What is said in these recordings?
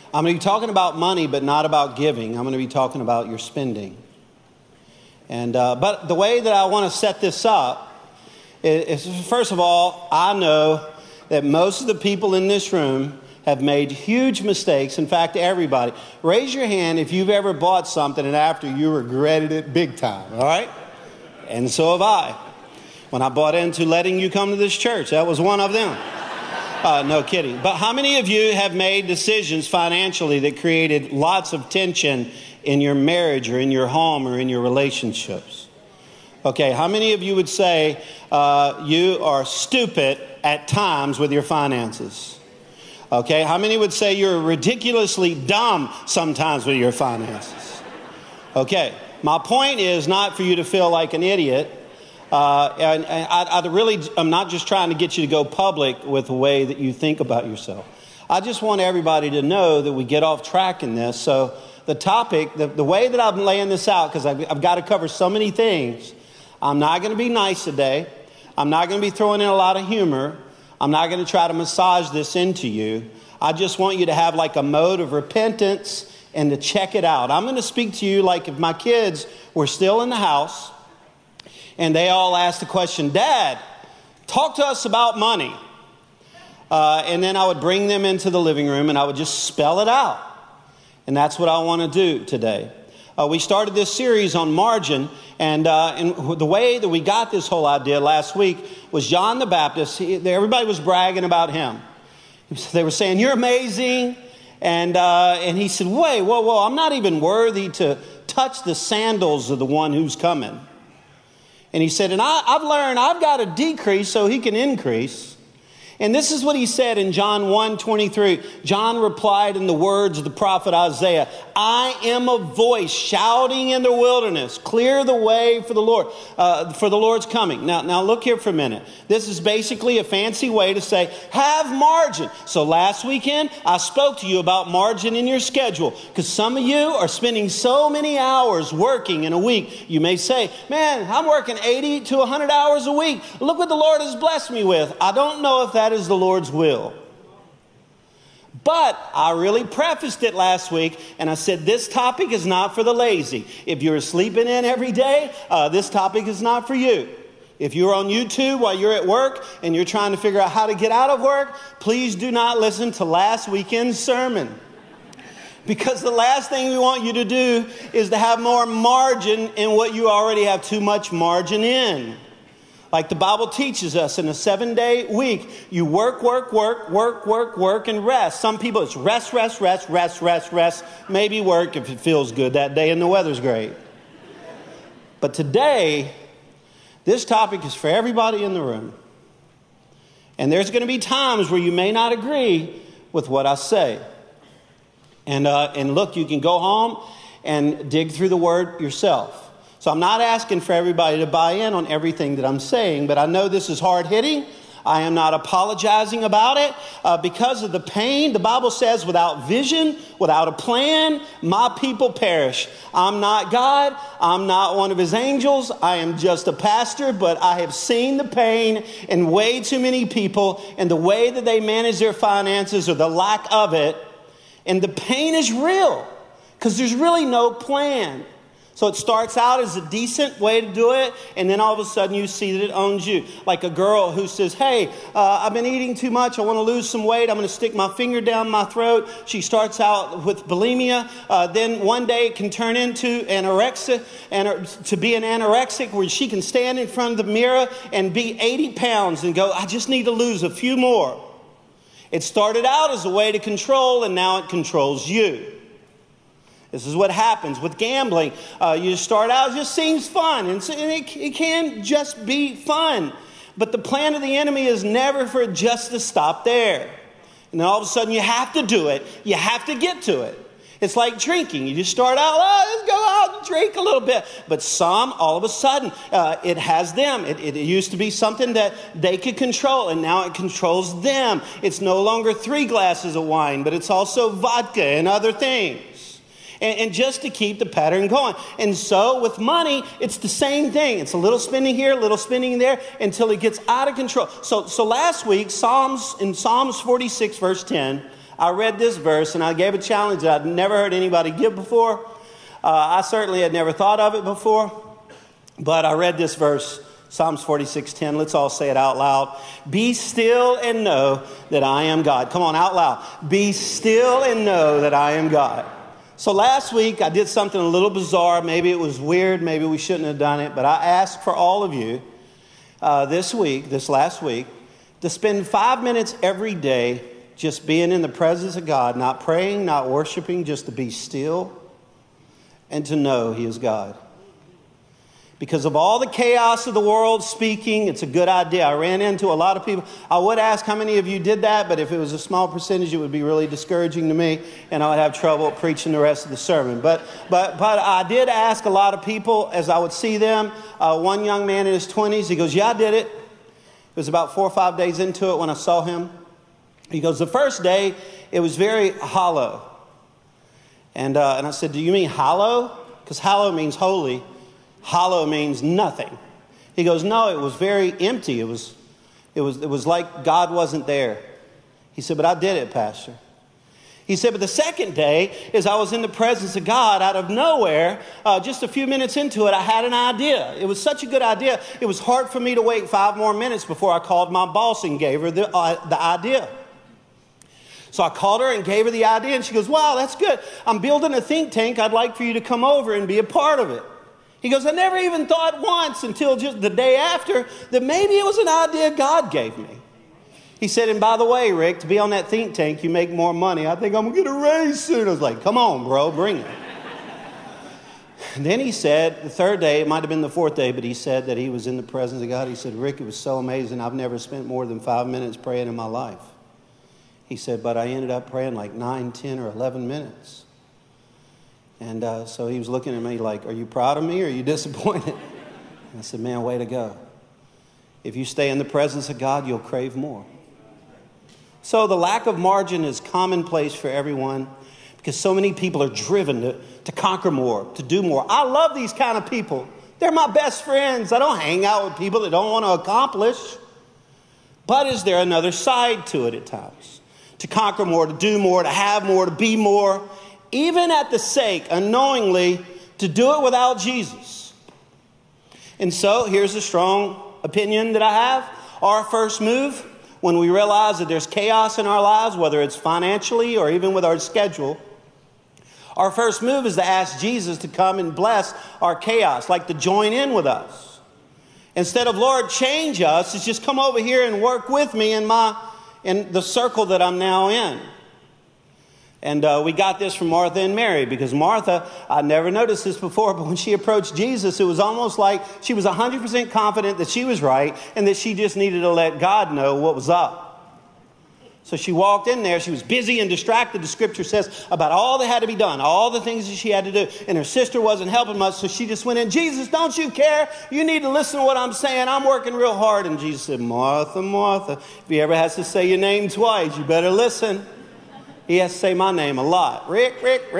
I'm going to be talking about money, but not about giving. I'm going to be talking about your spending. And but the way that I want to set this up is, first of all, I know that most of the people in this room have made huge mistakes. In fact, everybody. Raise your hand if you've ever bought something and after you regretted it big time, all right? And so have I. When I bought into letting you come to this church, that was one of them. No kidding. But how many of you have made decisions financially that created lots of tension in your marriage or in your home or in your relationships? Okay, how many of you would say you are stupid at times with your finances? Okay, how many would say you're ridiculously dumb sometimes with your finances? Okay, my point is not for you to feel like an idiot. And I'm not just trying to get you to go public with the way that you think about yourself. I just want everybody to know that we get off track in this. So the topic, the way that I'm laying this out, because I've got to cover so many things, I'm not going to be nice today. I'm not going to be throwing in a lot of humor. I'm not going to try to massage this into you. I just want you to have like a mode of repentance and to check it out. I'm going to speak to you like if my kids were still in the house and they all asked the question, Dad, talk to us about money. And then I would bring them into the living room and I would just spell it out. And that's what I want to do today. We started this series on margin, and the way that we got this whole idea last week was John the Baptist. Everybody was bragging about him. They were saying, you're amazing. And he said, wait, whoa, I'm not even worthy to touch the sandals of the one who's coming. And he said, and I've learned I've got to decrease so he can increase. And this is what he said in John 1:23. John replied in the words of the prophet Isaiah, I am a voice shouting in the wilderness, clear the way for the Lord, for the Lord's coming. Now look here for a minute. This is basically a fancy way to say, have margin. So last weekend, I spoke to you about margin in your schedule, because some of you are spending so many hours working in a week. You may say, man, I'm working 80 to 100 hours a week. Look what the Lord has blessed me with. I don't know if that is the Lord's will. But I really prefaced it last week and I said this topic is not for the lazy. If you're sleeping in every day, this topic is not for you. If you're on YouTube while you're at work and you're trying to figure out how to get out of work, please do not listen to last weekend's sermon. Because the last thing we want you to do is to have more margin in what you already have too much margin in. Like the Bible teaches us, in a 7-day week, you work, and rest. Some people, it's rest, maybe work if it feels good that day and the weather's great. But today, this topic is for everybody in the room. And there's going to be times where you may not agree with what I say. And look, you can go home and dig through the word yourself. So I'm not asking for everybody to buy in on everything that I'm saying, but I know this is hard-hitting. I am not apologizing about it because of the pain. The Bible says without vision, without a plan, my people perish. I'm not God. I'm not one of his angels. I am just a pastor, but I have seen the pain in way too many people and the way that they manage their finances or the lack of it. And the pain is real because there's really no plan. So it starts out as a decent way to do it, and then all of a sudden you see that it owns you. Like a girl who says, hey, I've been eating too much. I want to lose some weight. I'm going to stick my finger down my throat. She starts out with bulimia. Then one day it can turn into anorexia, and to be an anorexic where she can stand in front of the mirror and be 80 pounds and go, I just need to lose a few more. It started out as a way to control, and now it controls you. This is what happens with gambling. You start out, it just seems fun. And it can just be fun. But the plan of the enemy is never for it just to stop there. And then all of a sudden you have to do it. You have to get to it. It's like drinking. You just start out, let's go out and drink a little bit. But some, all of a sudden, it has them. It used to be something that they could control, and now it controls them. It's no longer 3 glasses of wine, but it's also vodka and other things. And just to keep the pattern going. And so with money, it's the same thing. It's a little spending here, a little spending there, until it gets out of control. So last week, in Psalms 46, verse 10, I read this verse and I gave a challenge that I'd never heard anybody give before. I certainly had never thought of it before. But I read this verse, Psalms 46:10. Let's all say it out loud. Be still and know that I am God. Come on, out loud. Be still and know that I am God. So last week I did something a little bizarre. Maybe it was weird. Maybe we shouldn't have done it. But I asked for all of you this last week, to spend 5 minutes every day just being in the presence of God, not praying, not worshiping, just to be still and to know He is God. Because of all the chaos of the world speaking, it's a good idea. I ran into a lot of people. I would ask how many of you did that, but if it was a small percentage, it would be really discouraging to me, and I would have trouble preaching the rest of the sermon. But I did ask a lot of people as I would see them. One young man in his 20s, he goes, yeah, I did it. It was about 4 or 5 days into it when I saw him. He goes, the first day, it was very hollow. And I said, do you mean hollow? Because hollow means holy. Hollow means nothing. He goes, no, it was very empty. It was like God wasn't there. He said, but I did it, Pastor. He said, but the second day is I was in the presence of God out of nowhere. Just a few minutes into it, I had an idea. It was such a good idea. It was hard for me to wait 5 more minutes before I called my boss and gave her the idea. So I called her and gave her the idea, and she goes, wow, that's good. I'm building a think tank. I'd like for you to come over and be a part of it. He goes, I never even thought once until just the day after that maybe it was an idea God gave me. He said, and by the way, Rick, to be on that think tank, you make more money. I think I'm going to get a raise soon. I was like, come on, bro, bring it. And then he said, the third day, it might have been the fourth day, but he said that he was in the presence of God. He said, Rick, it was so amazing. I've never spent more than 5 minutes praying in my life. He said, but I ended up praying like 9, 10, or 11 minutes. And so he was looking at me like, are you proud of me or are you disappointed? And I said, man, way to go. If you stay in the presence of God, you'll crave more. So the lack of margin is commonplace for everyone because so many people are driven to conquer more, to do more. I love these kind of people. They're my best friends. I don't hang out with people that don't want to accomplish. But is there another side to it at times? To conquer more, to do more, to have more, to be more. Even at the sake, unknowingly, to do it without Jesus. And so, here's a strong opinion that I have. Our first move, when we realize that there's chaos in our lives, whether it's financially or even with our schedule, our first move is to ask Jesus to come and bless our chaos, like to join in with us. Instead of, Lord, change us, it's just come over here and work with me in the circle that I'm now in. And we got this from Martha and Mary because Martha, I never noticed this before, but when she approached Jesus, it was almost like she was 100% confident that she was right and that she just needed to let God know what was up. So she walked in there. She was busy and distracted, the scripture says, about all that had to be done, all the things that she had to do. And her sister wasn't helping much, so she just went in, Jesus, don't you care? You need to listen to what I'm saying. I'm working real hard. And Jesus said, Martha, Martha, if he ever has to say your name twice, you better listen. He has to say my name a lot. Rick.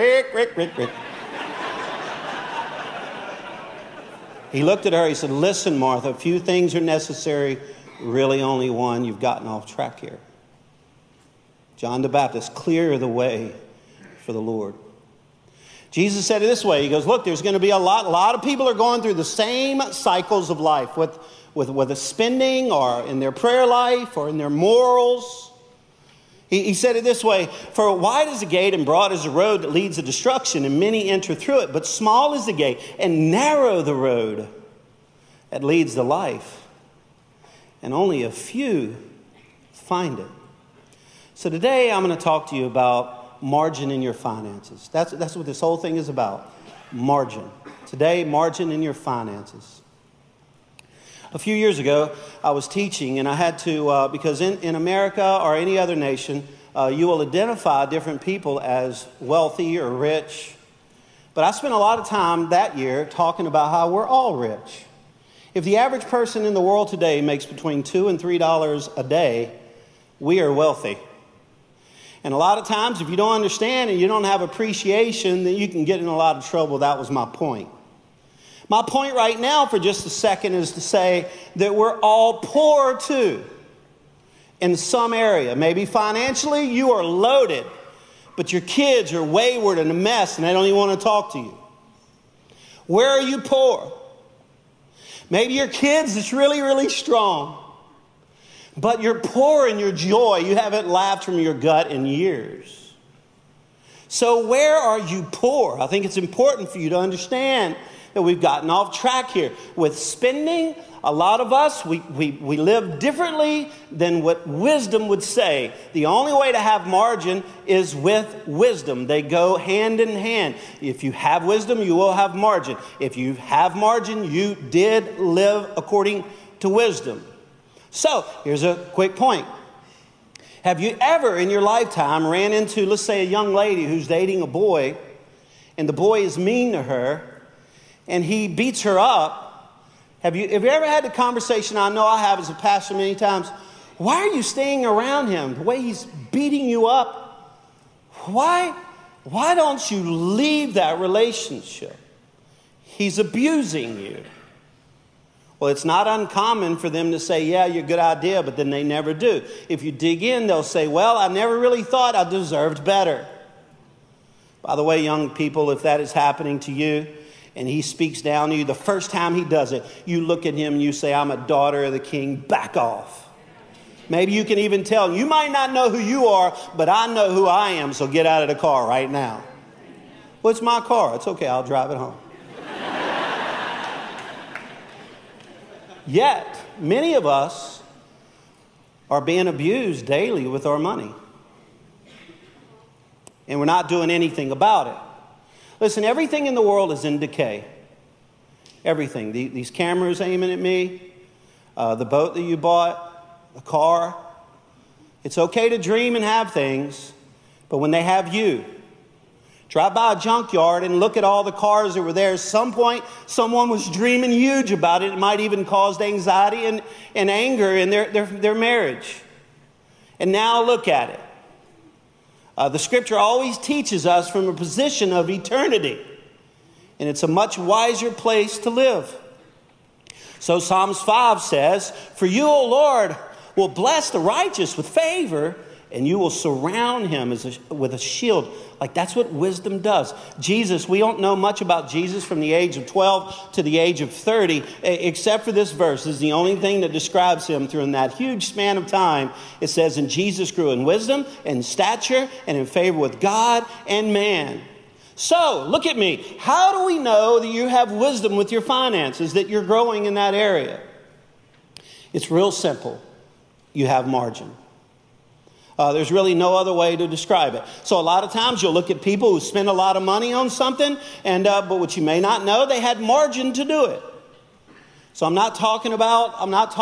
He looked at her. He said, listen, Martha, a few things are necessary. Really only one. You've gotten off track here. John the Baptist, clear the way for the Lord. Jesus said it this way. He goes, look, there's going to be a lot of people are going through the same cycles of life with the spending or in their prayer life or in their morals. He said it this way, for wide is the gate and broad is the road that leads to destruction, and many enter through it. But small is the gate and narrow the road that leads to life, and only a few find it. So today I'm going to talk to you about margin in your finances. That's what this whole thing is about, margin. Today, margin in your finances. A few years ago, I was teaching, and I had to, because in America or any other nation, you will identify different people as wealthy or rich. But I spent a lot of time that year talking about how we're all rich. If the average person in the world today makes between $2 and $3 a day, we are wealthy. And a lot of times, if you don't understand and you don't have appreciation, then you can get in a lot of trouble. That was my point. My point right now for just a second is to say that we're all poor too. in some area. Maybe financially you are loaded, but your kids are wayward and a mess and they don't even want to talk to you. Where are you poor? Maybe your kids is really, really strong, but you're poor in your joy. You haven't laughed from your gut in years. So where are you poor? I think it's important for you to understand that we've gotten off track here. With spending, a lot of us, we live differently than what wisdom would say. The only way to have margin is with wisdom. They go hand in hand. If you have wisdom, you will have margin. If you have margin, you did live according to wisdom. So here's a quick point. Have you ever in your lifetime ran into, let's say, a young lady who's dating a boy, and the boy is mean to her, and he beats her up? Have you ever had the conversation, I know I have as a pastor many times, why are you staying around him? The way he's beating you up, why don't you leave that relationship? He's abusing you. Well, it's not uncommon for them to say, yeah, you're a good idea, but then they never do. If you dig in, they'll say, well, I never really thought I deserved better. By the way, young people, if that is happening to you and he speaks down to you, the first time he does it, you look at him and you say, I'm a daughter of the king, back off. Maybe you can even tell him, you might not know who you are, but I know who I am, so get out of the car right now. Well, it's my car. It's okay, I'll drive it home. Yet, many of us are being abused daily with our money. And we're not doing anything about it. Listen, everything in the world is in decay. Everything. These cameras aiming at me, the boat that you bought, the car. It's okay to dream and have things, but when they have you, drive by a junkyard and look at all the cars that were there. At some point, someone was dreaming huge about it. It might even cause anxiety and anger in their marriage. And now look at it. The scripture always teaches us from a position of eternity. And it's a much wiser place to live. So Psalms 5 says, for you, O Lord, will bless the righteous with favor, and you will surround him with a shield. Like that's what wisdom does. Jesus, we don't know much about Jesus from the age of 12 to the age of 30, except for this verse. This is the only thing that describes him through that huge span of time. It says, and Jesus grew in wisdom and stature and in favor with God and man. So, look at me. How do we know that you have wisdom with your finances, that you're growing in that area? It's real simple. You have margin. There's really no other way to describe it. So a lot of times you'll look at people who spend a lot of money on something, but what you may not know, they had margin to do it. So I'm not talking about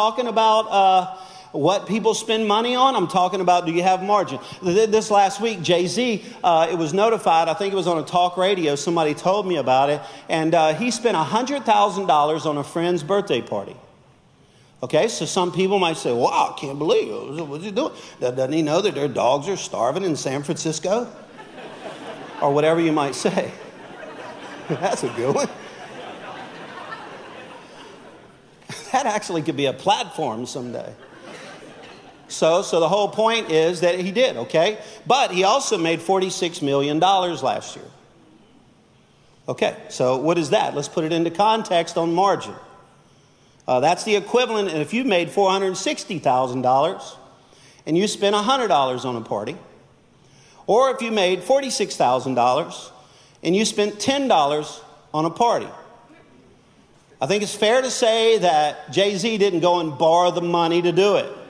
what people spend money on. I'm talking about, do you have margin? This last week, Jay-Z, it was notified, I think it was on a talk radio, somebody told me about it, and he spent $100,000 on a friend's birthday party. Okay, so some people might say, wow, I can't believe it. What's he doing? Doesn't he know that their dogs are starving in San Francisco? Or whatever you might say. That's a good one. That actually could be a platform someday. So the whole point is that he did, okay? But he also made $46 million last year. Okay, so what is that? Let's put it into context on margin. That's the equivalent, and if you made $460,000 and you spent $100 on a party, or if you made $46,000 and you spent $10 on a party. I think it's fair to say that Jay-Z didn't go and borrow the money to do it.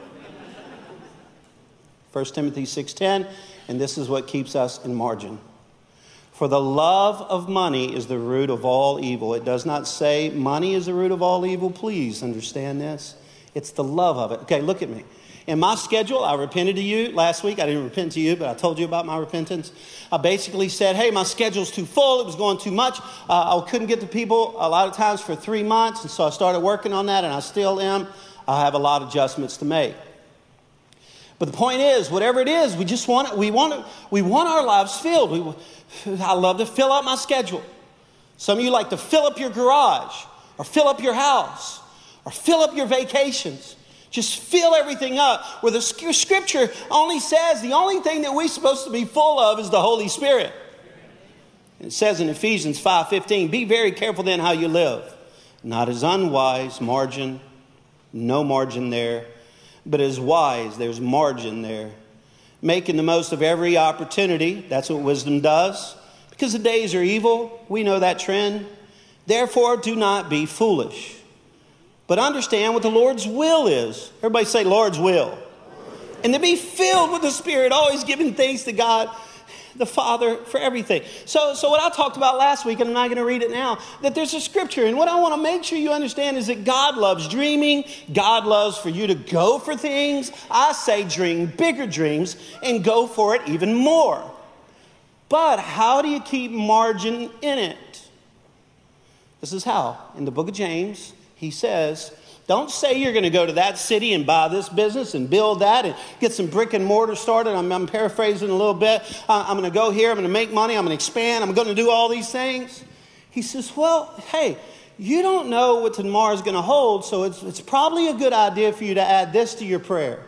1 Timothy 6:10, and this is what keeps us in margin. For the love of money is the root of all evil. It does not say money is the root of all evil. Please understand this. It's the love of it. Okay, look at me. In my schedule, I repented to you last week. I didn't repent to you, but I told you about my repentance. I basically said, hey, my schedule's too full. It was going too much. I couldn't get to people a lot of times for 3 months. And so I started working on that, and I still am. I have a lot of adjustments to make. But the point is, whatever it is, we want our lives filled. I love to fill up my schedule. Some of you like to fill up your garage, or fill up your house, or fill up your vacations. Just fill everything up. Where the scripture only says the only thing that we're supposed to be full of is the Holy Spirit. It says in Ephesians 5:15, be very careful then how you live. Not as unwise, margin, no margin there, but as wise, there's margin there. Making the most of every opportunity. That's what wisdom does. Because the days are evil. We know that trend. Therefore, do not be foolish. But understand what the Lord's will is. Everybody say Lord's will. And to be filled with the Spirit, always giving thanks to God the Father for everything. So what I talked about last week, and I'm not going to read it now, that there's a scripture. And what I want to make sure you understand is that God loves dreaming. God loves for you to go for things. I say dream bigger dreams and go for it even more. But how do you keep margin in it? This is how. In the book of James, he says, don't say you're going to go to that city and buy this business and build that and get some brick and mortar started. I'm paraphrasing a little bit. I'm going to go here. I'm going to make money. I'm going to expand. I'm going to do all these things. He says, well, hey, you don't know what tomorrow is going to hold, so it's probably a good idea for you to add this to your prayer.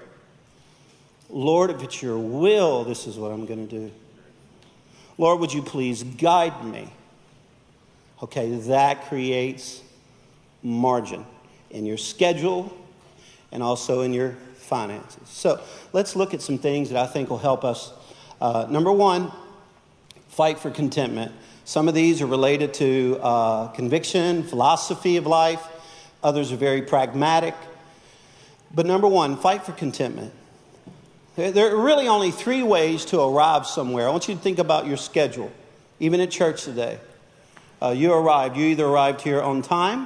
Lord, if it's your will, this is what I'm going to do. Lord, would you please guide me? Okay, that creates margin in your schedule and also in your finances. So let's look at some things that I think will help us. Number one, fight for contentment. Some of these are related to conviction, philosophy of life. Others are very pragmatic. But number one, fight for contentment. There are really only three ways to arrive somewhere. I want you to think about your schedule, even at church today. You either arrived here on time,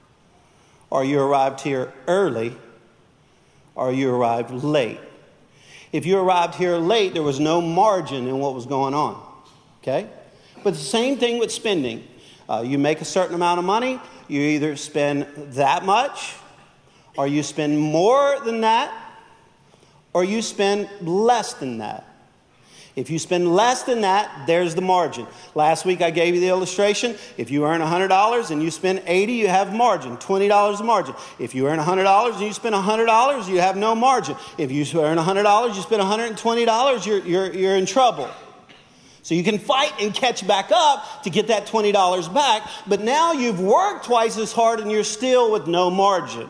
or you arrived here early, or you arrived late. If you arrived here late, there was no margin in what was going on. Okay? But the same thing with spending. You make a certain amount of money, you either spend that much, or you spend more than that, or you spend less than that. If you spend less than that, there's the margin. Last week I gave you the illustration. If you earn $100 and you spend $80, you have margin, $20 margin. If you earn $100 and you spend $100, you have no margin. If you earn $100, you spend $120, you're in trouble. So you can fight and catch back up to get that $20 back, but now you've worked twice as hard and you're still with no margin.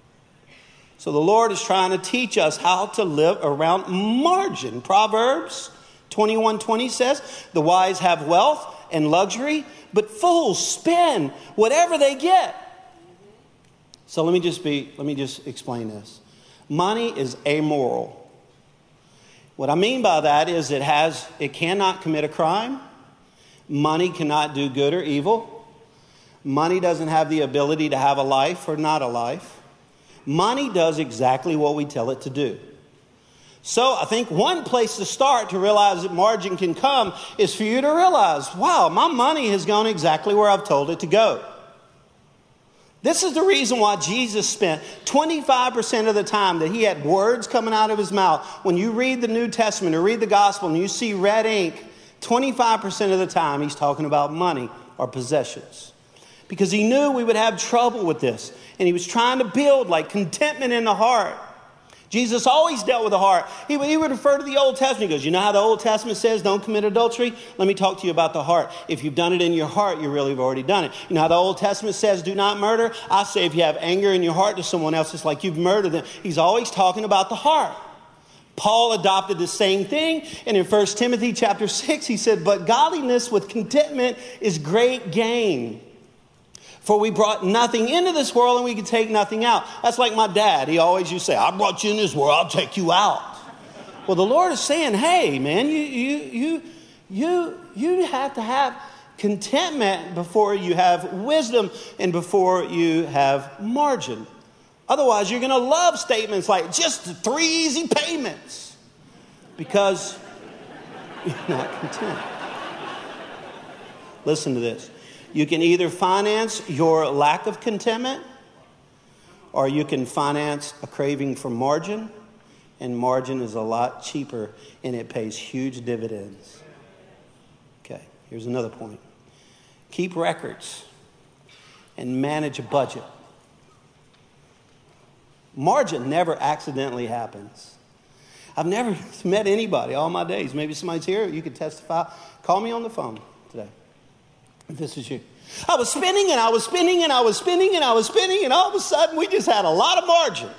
So the Lord is trying to teach us how to live around margin. Proverbs 21:20 says, the wise have wealth and luxury, but fools spend whatever they get. So let me just explain this. Money is amoral. What I mean by that is it cannot commit a crime. Money cannot do good or evil. Money doesn't have the ability to have a life or not a life. Money does exactly what we tell it to do. So I think one place to start to realize that margin can come is for you to realize, wow, my money has gone exactly where I've told it to go. This is the reason why Jesus spent 25% of the time that he had words coming out of his mouth. When you read the New Testament or read the gospel and you see red ink, 25% of the time he's talking about money or possessions. Because he knew we would have trouble with this. And he was trying to build like contentment in the heart. Jesus always dealt with the heart. He would refer to the Old Testament. He goes, you know how the Old Testament says don't commit adultery? Let me talk to you about the heart. If you've done it in your heart, you really have already done it. You know how the Old Testament says do not murder? I say if you have anger in your heart to someone else, it's like you've murdered them. He's always talking about the heart. Paul adopted the same thing. And in 1 Timothy chapter 6, he said, but godliness with contentment is great gain. For we brought nothing into this world and we can take nothing out. That's like my dad. He always used to say, I brought you in this world, I'll take you out. Well, the Lord is saying, hey, man, you have to have contentment before you have wisdom and before you have margin. Otherwise, you're going to love statements like just 3 easy payments because you're not content. Listen to this. You can either finance your lack of contentment or you can finance a craving for margin, and margin is a lot cheaper and it pays huge dividends. Okay, here's another point. Keep records and manage a budget. Margin never accidentally happens. I've never met anybody all my days. Maybe somebody's here, you could testify. Call me on the phone today, if this is you. I was spinning and I was spinning and I was spinning and I was spinning, and all of a sudden we just had a lot of margin.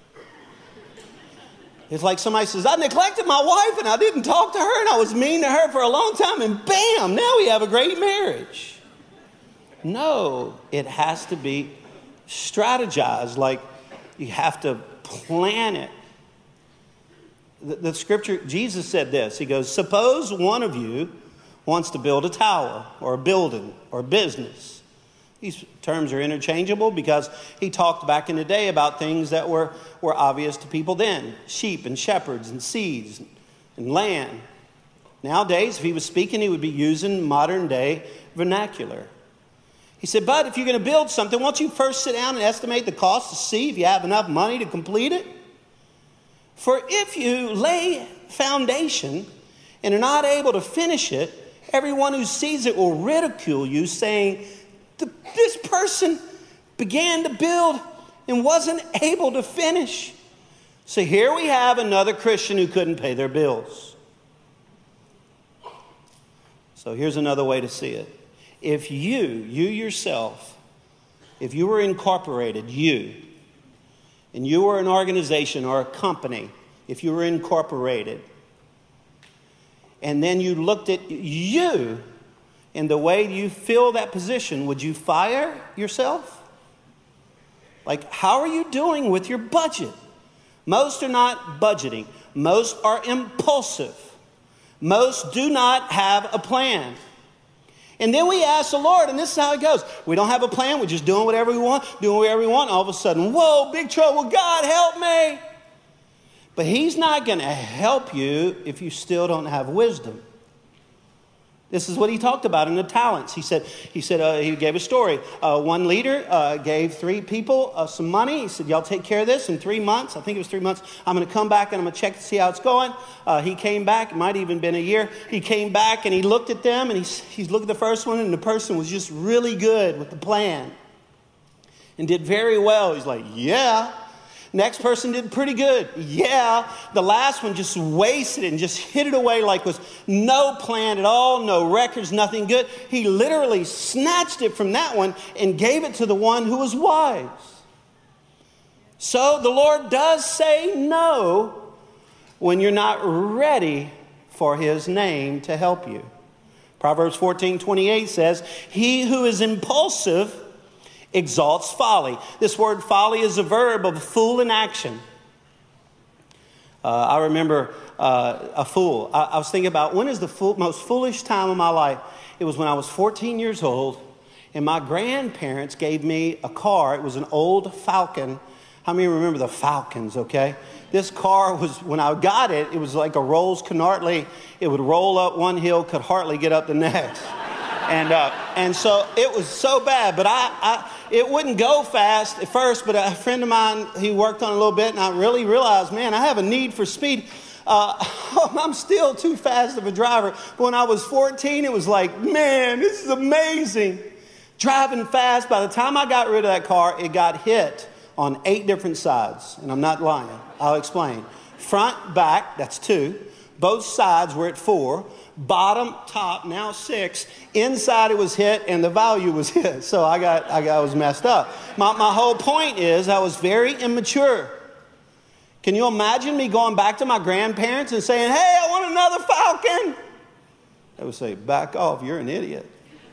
It's like somebody says, I neglected my wife and I didn't talk to her and I was mean to her for a long time, and bam, now we have a great marriage. No, it has to be strategized. Like, you have to plan it. The scripture, Jesus said this. He goes, suppose one of you wants to build a tower or a building or a business. These terms are interchangeable because he talked back in the day about things that were obvious to people then. Sheep and shepherds and seeds and land. Nowadays, if he was speaking, he would be using modern day vernacular. He said, but if you're going to build something, won't you first sit down and estimate the cost to see if you have enough money to complete it? For if you lay foundation and are not able to finish it, everyone who sees it will ridicule you, saying, this person began to build and wasn't able to finish. So here we have another Christian who couldn't pay their bills. So here's another way to see it. If you yourself, if you were incorporated, and you were an organization or a company, if you were incorporated, and then you looked at you and the way you fill that position, would you fire yourself? Like, how are you doing with your budget? Most are not budgeting. Most are impulsive. Most do not have a plan. And then we ask the Lord, and this is how it goes. We don't have a plan. We're just doing whatever we want, All of a sudden, whoa, big trouble. God, help me. But he's not going to help you if you still don't have wisdom. This is what he talked about in the talents. He gave a story. One leader gave 3 people some money. He said, y'all take care of this in 3 months. I think it was 3 months. I'm going to come back and I'm going to check to see how it's going. He came back. It might have even been a year. He came back and he looked at them, and he's looked at the first one, and the person was just really good with the plan and did very well. He's like, yeah. Next person did pretty good. Yeah. The last one just wasted it and just hid it away like was no plan at all, no records, nothing good. He literally snatched it from that one and gave it to the one who was wise. So the Lord does say no when you're not ready for his name to help you. Proverbs 14:28 says, he who is impulsive exalts folly. This word folly is a verb of fool in action. I remember a fool. I was thinking about, when is the most foolish time of my life? It was when I was 14 years old, and my grandparents gave me a car. It was an old Falcon. How many remember the Falcons, okay? This car was, when I got it, it was like a Rolls Canartley. It would roll up one hill, could hardly get up the next. And so it was so bad, but it wouldn't go fast at first, but a friend of mine, he worked on it a little bit, and I really realized, man, I have a need for speed. I'm still too fast of a driver. But when I was 14, it was like, man, this is amazing. Driving fast. By the time I got rid of that car, it got hit on 8 different sides. And I'm not lying. I'll explain. Front, back, that's 2. Both sides were at 4. Bottom, top, now 6. Inside it was hit and the value was hit. So I was messed up. My whole point is I was very immature. Can you imagine me going back to my grandparents and saying, hey, I want another Falcon? They would say, back off, you're an idiot.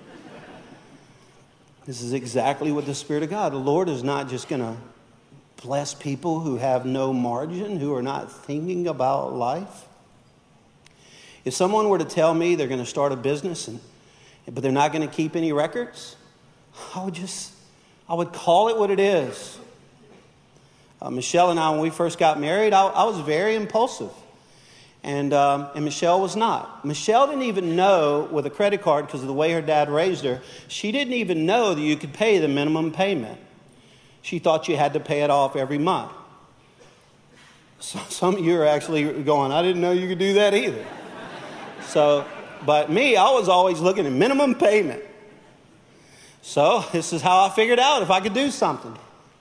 This is exactly what the Spirit of God. The Lord is not just going to bless people who have no margin, who are not thinking about life. If someone were to tell me they're going to start a business, but they're not going to keep any records, I would call it what it is. Michelle and I, when we first got married, I was very impulsive. And Michelle was not. Michelle didn't even know with a credit card, because of the way her dad raised her, she didn't even know that you could pay the minimum payment. She thought you had to pay it off every month. So some of you are actually going, I didn't know you could do that either. So, but me, I was always looking at minimum payment. So this is how I figured out if I could do something.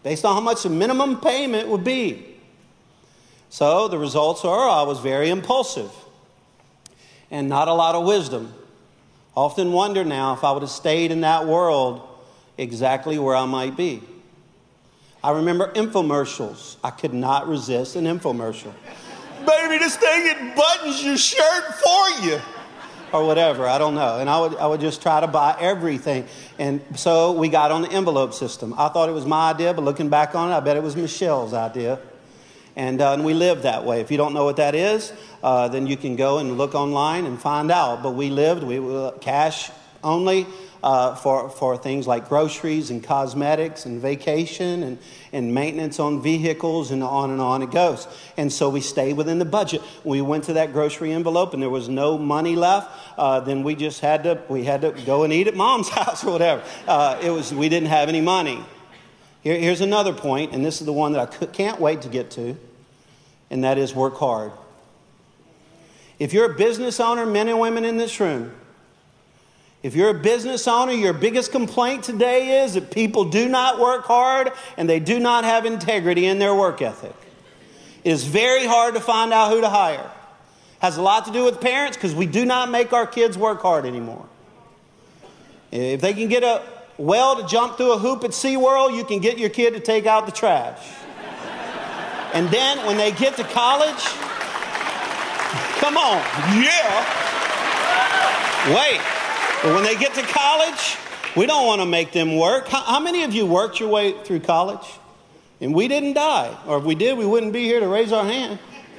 based on how much the minimum payment would be. So the results are I was very impulsive and not a lot of wisdom. Often wonder now if I would have stayed in that world exactly where I might be. I remember infomercials. I could not resist an infomercial. Baby, this thing, it buttons your shirt for you. Or whatever, I don't know. And I would just try to buy everything. And so we got on the envelope system. I thought it was my idea, but looking back on it, I bet it was Michelle's idea. And we lived that way. If you don't know what that is, then you can go and look online and find out. But we were cash only for things like groceries and cosmetics and vacation and maintenance on vehicles and on it goes. And so we stayed within the budget. When we went to that grocery envelope and there was no money left, then we had to go and eat at Mom's house or whatever. We didn't have any money. Here's another point, and this is the one that I can't wait to get to, and that is work hard. If you're a business owner, men and women in this room, if you're a business owner, your biggest complaint today is that people do not work hard and they do not have integrity in their work ethic. It is very hard to find out who to hire. Has a lot to do with parents because we do not make our kids work hard anymore. If they can get a well to jump through a hoop at SeaWorld, you can get your kid to take out the trash. And then when they get to college, come on, yeah. Wait. But when they get to college, we don't want to make them work. How many of you worked your way through college? And we didn't die. Or if we did, we wouldn't be here to raise our hand.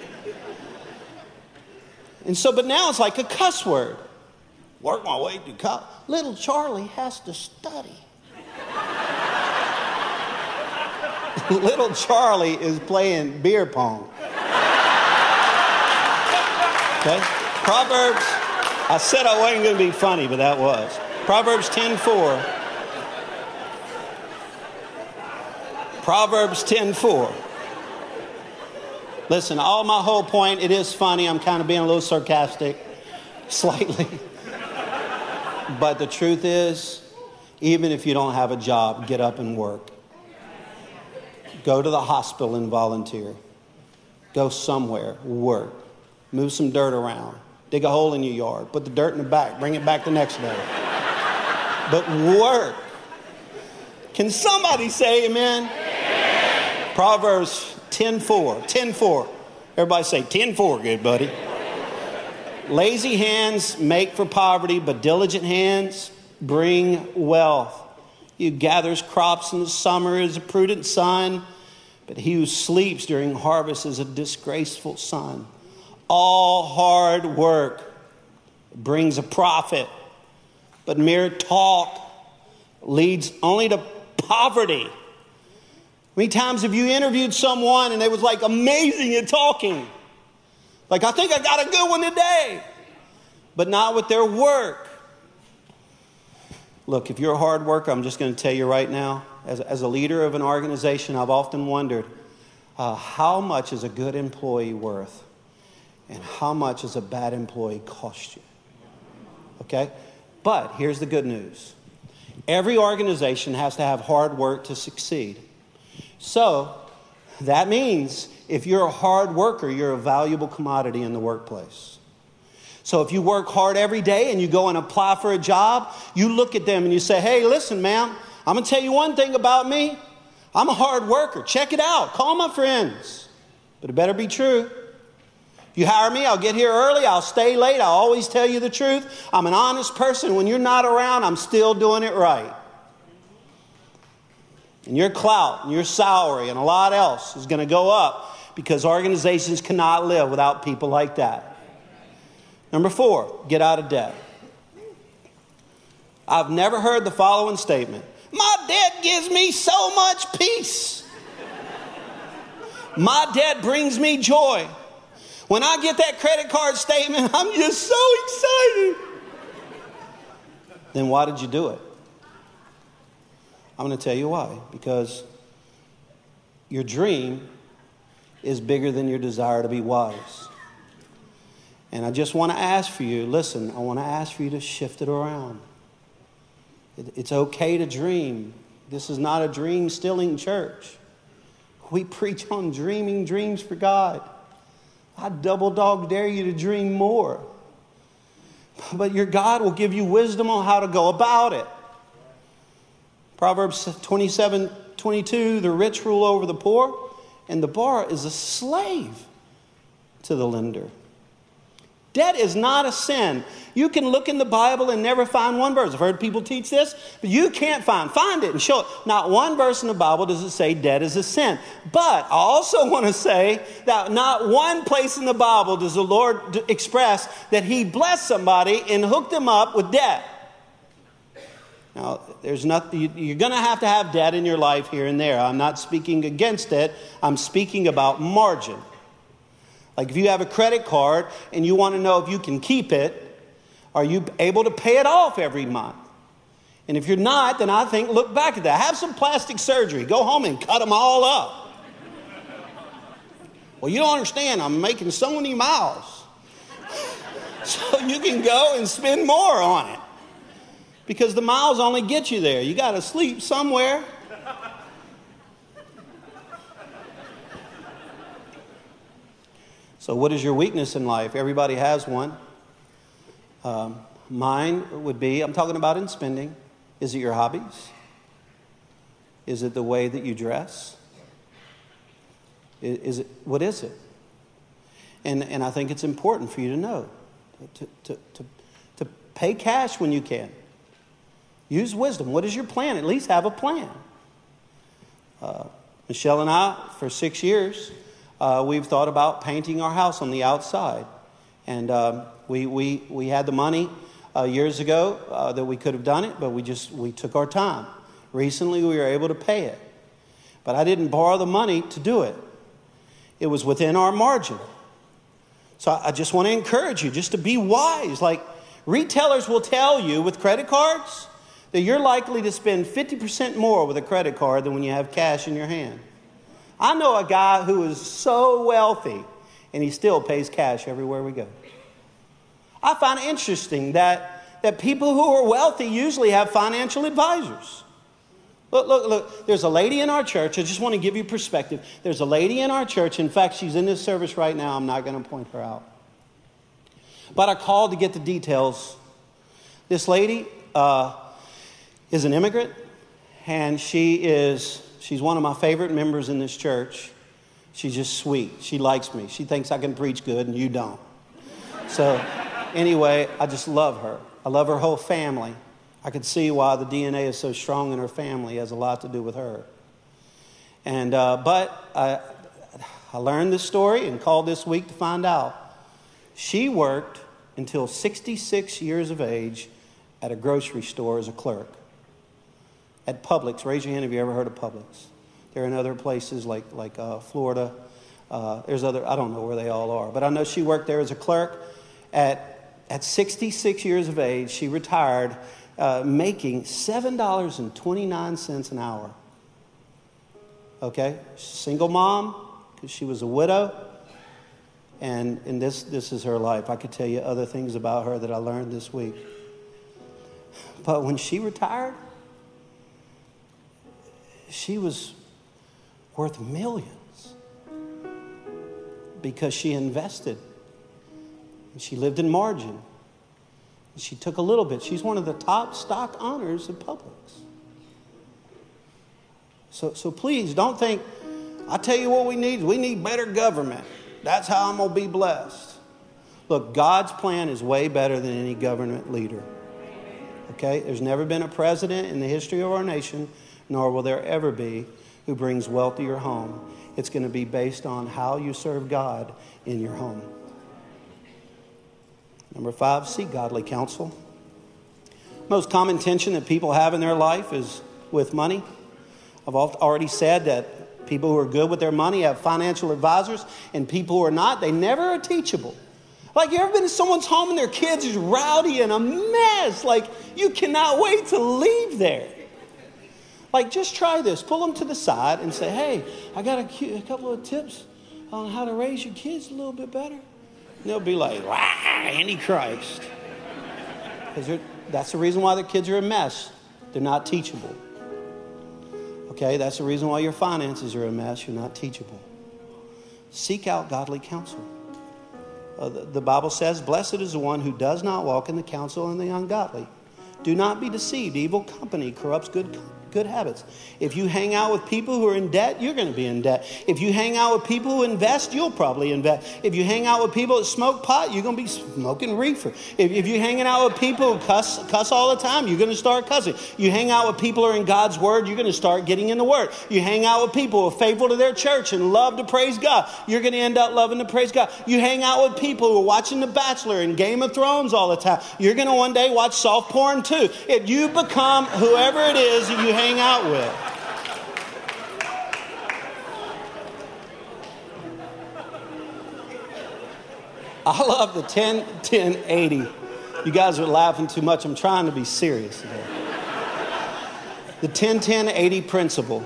And so, but now it's like a cuss word. Work my way through college. Little Charlie has to study. Little Charlie is playing beer pong. Okay? Proverbs. I said I wasn't going to be funny, but that was. Proverbs 10:4. Proverbs 10:4. Listen, my whole point, it is funny. I'm kind of being a little sarcastic, slightly. But the truth is, even if you don't have a job, get up and work. Go to the hospital and volunteer. Go somewhere, work. Move some dirt around. Dig a hole in your yard. Put the dirt in the back. Bring it back the next day. But work. Can somebody say amen? Amen. Proverbs 10:4. 10:4. Everybody say 10:4, good buddy. Lazy hands make for poverty, but diligent hands bring wealth. He who gathers crops in the summer is a prudent son, but he who sleeps during harvest is a disgraceful son. All hard work brings a profit, but mere talk leads only to poverty. How many times have you interviewed someone and they was like amazing at talking? Like, I think I got a good one today, but not with their work. Look, if you're a hard worker, I'm just going to tell you right now, as a leader of an organization, I've often wondered, how much is a good employee worth? And how much does a bad employee cost you? Okay? But here's the good news. Every organization has to have hard work to succeed. So that means if you're a hard worker, you're a valuable commodity in the workplace. So if you work hard every day and you go and apply for a job, you look at them and you say, hey, listen, ma'am, I'm going to tell you one thing about me. I'm a hard worker. Check it out. Call my friends. But it better be true. If you hire me, I'll get here early. I'll stay late. I'll always tell you the truth. I'm an honest person. When you're not around, I'm still doing it right. And your clout and your salary and a lot else is going to go up because organizations cannot live without people like that. Number 4, get out of debt. I've never heard the following statement. My debt gives me so much peace. My debt brings me joy. When I get that credit card statement, I'm just so excited. Then why did you do it? I'm going to tell you why. Because your dream is bigger than your desire to be wise. And I just want to ask for you, listen, I want to ask for you to shift it around. It's okay to dream This is not a dream-stealing church. We preach on dreaming dreams for God. I double dog dare you to dream more. But your God will give you wisdom on how to go about it. Proverbs 27:22, the rich rule over the poor, and the borrower is a slave to the lender. Debt is not a sin. You can look in the Bible and never find one verse. I've heard people teach this, but you can't find it and show it. Not one verse in the Bible does it say debt is a sin. But I also want to say that not one place in the Bible does the Lord express that he blessed somebody and hooked them up with debt. Now, there's nothing, you're going to have debt in your life here and there. I'm not speaking against it. I'm speaking about margin. Like if you have a credit card and you want to know if you can keep it, are you able to pay it off every month? And if you're not, then I think look back at that. Have some plastic surgery. Go home and cut them all up. Well, you don't understand. I'm making so many miles. So you can go and spend more on it. Because the miles only get you there. You got to sleep somewhere. So what is your weakness in life? Everybody has one. Mine would be, I'm talking about in spending. Is it your hobbies? Is it the way that you dress? What is it? And I think it's important for you to know. To pay cash when you can. Use wisdom. What is your plan? At least have a plan. Michelle and I, for 6 years, we've thought about painting our house on the outside. And we had the money years ago that we could have done it, but we took our time. Recently, we were able to pay it. But I didn't borrow the money to do it. It was within our margin. So I just want to encourage you just to be wise. Like retailers will tell you with credit cards that you're likely to spend 50% more with a credit card than when you have cash in your hand. I know a guy who is so wealthy and he still pays cash everywhere we go. I find it interesting that people who are wealthy usually have financial advisors. Look. There's a lady in our church. I just want to give you perspective. There's a lady in our church. In fact, she's in this service right now. I'm not going to point her out. But I called to get the details. This lady is an immigrant, and she's one of my favorite members in this church. She's just sweet. She likes me. She thinks I can preach good, and you don't. So anyway, I just love her. I love her whole family. I could see why the DNA is so strong in her family. It has a lot to do with her. And but I learned this story and called this week to find out. She worked until 66 years of age at a grocery store as a clerk. At Publix. Raise your hand if you ever heard of Publix. They're in other places like Florida. There's other, I don't know where they all are. But I know she worked there as a clerk. At 66 years of age, she retired making $7.29 an hour. Okay? Single mom, because she was a widow. And this is her life. I could tell you other things about her that I learned this week. But when she retired, she was worth millions because she invested. And she lived in margin. She took a little bit. She's one of the top stock owners at Publix. So please don't think, I tell you what we need better government. That's how I'm going to be blessed. Look, God's plan is way better than any government leader. Okay? There's never been a president in the history of our nation, nor will there ever be, who brings wealth to your home. It's going to be based on how you serve God in your home. Number 5, seek godly counsel. Most common tension that people have in their life is with money. I've already said that people who are good with their money have financial advisors, and people who are not, they never are teachable. Like, you ever been to someone's home and their kids is rowdy and a mess? Like, you cannot wait to leave there. Like, just try this. Pull them to the side and say, hey, I got a couple of tips on how to raise your kids a little bit better. And they'll be like, wow, Antichrist. Because that's the reason why their kids are a mess. They're not teachable. Okay, that's the reason why your finances are a mess. You're not teachable. Seek out godly counsel. The Bible says, blessed is the one who does not walk in the counsel of the ungodly. Do not be deceived. Evil company corrupts good habits. If you hang out with people who are in debt, you're going to be in debt. If you hang out with people who invest, you'll probably invest. If you hang out with people that smoke pot, you're going to be smoking reefer. If you're hanging out with people who cuss all the time, you're going to start cussing. You hang out with people who are in God's word, you're going to start getting in the word. You hang out with people who are faithful to their church and love to praise God, you're going to end up loving to praise God. You hang out with people who are watching The Bachelor and Game of Thrones all the time, you're going to one day watch soft porn too. If you become whoever it is that you hang out with. I love the 10-10-80. You guys are laughing too much. I'm trying to be serious today. The 10-10-80 principle.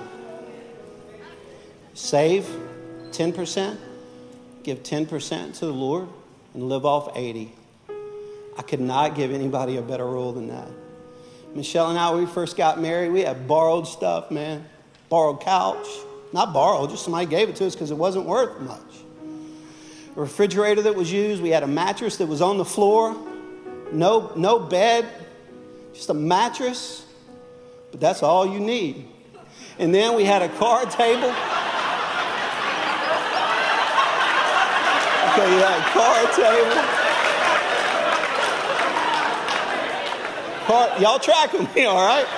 Save 10%, give 10% to the Lord, and live off 80. I could not give anybody a better rule than that. Michelle and I, when we first got married, we had borrowed stuff, man. Borrowed couch. Not borrowed, just somebody gave it to us because it wasn't worth much. A refrigerator that was used. We had a mattress that was on the floor. No bed, just a mattress. But that's all you need. And then we had a card table. Okay, you had a card table. Y'all tracking me, all right?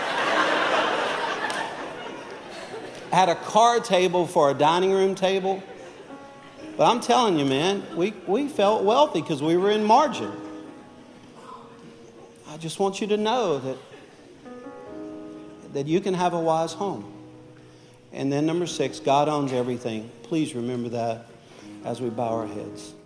I had a card table for a dining room table. But I'm telling you, man, we felt wealthy because we were in margin. I just want you to know that you can have a wise home. And then number 6, God owns everything. Please remember that as we bow our heads.